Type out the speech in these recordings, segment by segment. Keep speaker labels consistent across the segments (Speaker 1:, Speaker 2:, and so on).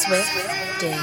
Speaker 1: Swift D.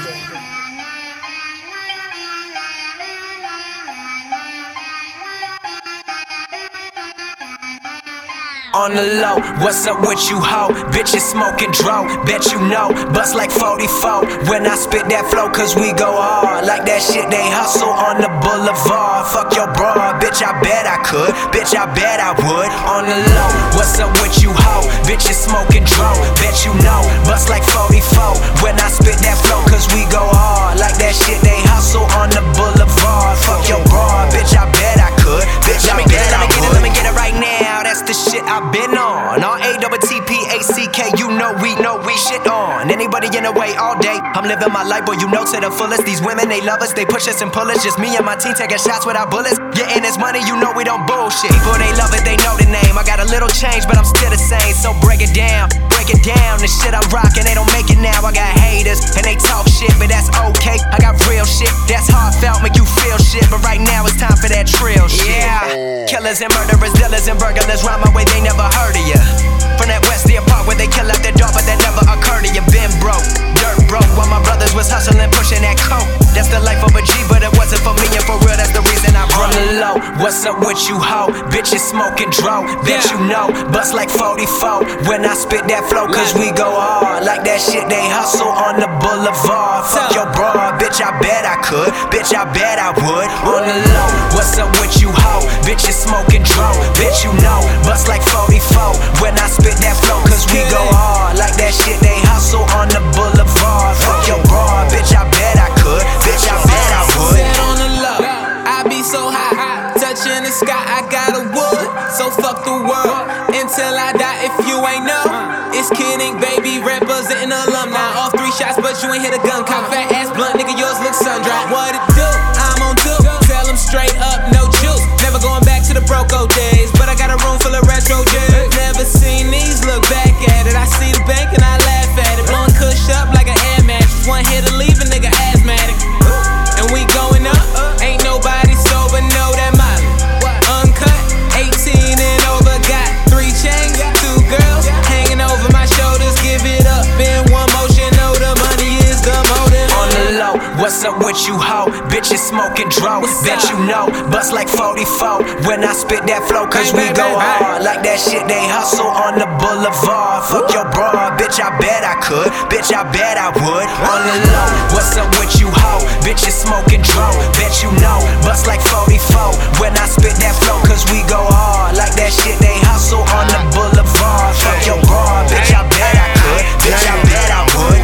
Speaker 2: On the low, what's up with you, ho? Bitches smoking dro, bet you know. Bust like 44 when I spit that flow, cause we go hard. Like that shit they hustle on the boulevard. Fuck your bra, bitch, I bet I could. Bitch, I bet I would. On the low, what's up with you, ho? Bitches smoking dro, bet you know. Bust like 44 when I spit that flow, cause we go hard. Like that shit they hustle on the boulevard. Fuck your bra, bitch, I bet I could. Bitch, I bet I would. Let me get it right now, that's the shit I've been on. R-A-T-T-P-A-C-K, you know we shit on. Anybody in the way all day, I'm living my life, boy, you know to the fullest. These women, they love us, they push us and pull us. Just me and my team taking shots without bullets. Getting this money, you know we don't bullshit. People, they love it, they know the name. I got a little change, but I'm still the same. So break it down, the shit I'm rocking, they don't make it now. I got haters, and they talk shit, but that's okay. I got real shit, that's heartfelt, make you feel shit. But right now it's time for that trill shit. Yeah, killers and murderers, dealers and burglars rhyme my way, they never heard of ya. From that Westia Park where they kill out their dog, but that never occurred to you. Been broke, dirt broke, while my brothers was hustling, pushing that coke. That's the life of a G, but it wasn't for me, and for real, that's the reason I broke. On the low, what's up with you, ho? Bitches smoking dro, bet you know. Bust like 44 when I spit that flow, cause we go hard. Like that shit they hustle on the boulevard. Fuck your bra, bitch, I bet I could. Bitch, I bet I would. On the low, what's up with you, ho? Bitches smoking dro, bet you know. Bust like 44 when I spit that flow, cause we go hard. Like that shit they hustle on the boulevard. Fuck your bra, bitch, I bet I could. Bitch, I bet I would.
Speaker 3: Set on the low, I be so high, touching the sky, I got a wood. So fuck the world, until I die. If you ain't know, it's kidding, baby, representing alumni. Off 3 shots, but you ain't hit a gun. Cock fat ass blunt, nigga, yours look sun-dried. What it do? I'm on two, tell them straight up, no juice. Never going back to the broke old days, but I got a room full of retro jazz. Never seen these, look back at it. I see the bank and I laugh at it. Blowing kush up like an air mattress. One hit to leave a nigga asthmatic. And we going up, ain't nobody sober, know that Molly. Uncut, 18 and over, got 3 chains, 2 girls hanging over my shoulders. Give it up in one motion, know the money is the motive.
Speaker 2: On the low, what's up with you, ho? Bitches smoking dro, bet you know. Bust like 44 when I spit that flow, cause we go hard. Like that shit they hustle on the boulevard. Fuck your bra, bitch, I bet I could. Bitch, I bet I would. On the low, what's up with you, ho? Bitches smoking dro, bet you know. Bust like 44 when I spit that flow, cause we go hard. Like that shit they hustle on the boulevard. Fuck your bra, bitch, I bet I could. Bitch, I bet I would.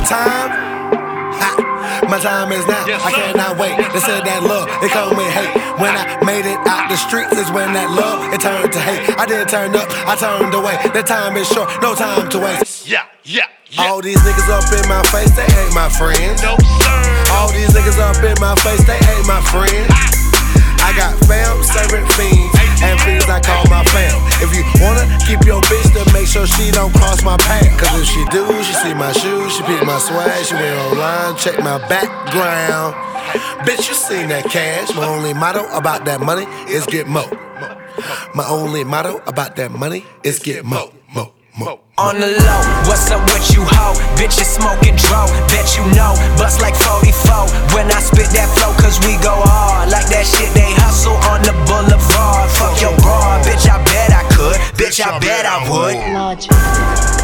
Speaker 4: My time is now, I cannot wait. They said that love, it come with hate. When I made it out the streets is when that love, it turned to hate. I didn't turn up, I turned away. The time is short, no time to waste.
Speaker 5: Yeah.
Speaker 4: All these niggas up in my face, they ain't my friends.
Speaker 5: No, sir.
Speaker 4: All these niggas up in my face, they ain't my friends. I got fam, serving fiends, and fiends I call my fam. If you wanna keep your bitch, then make sure she don't cross my path. Cause if she do, she see my shoes, she pick my swag, she went online, check my background. Bitch, you seen that cash. My only motto about that money is get mo. My only motto about that money is get mo.
Speaker 2: On the low, what's up with you, ho? Bitches smoking dro, bet you know. Bust like 44 when I spit that flow, cause we go hard. Like that shit they hustle on the boulevard. Fuck your bra, bitch, I bet I could. Bitch, I bet I would.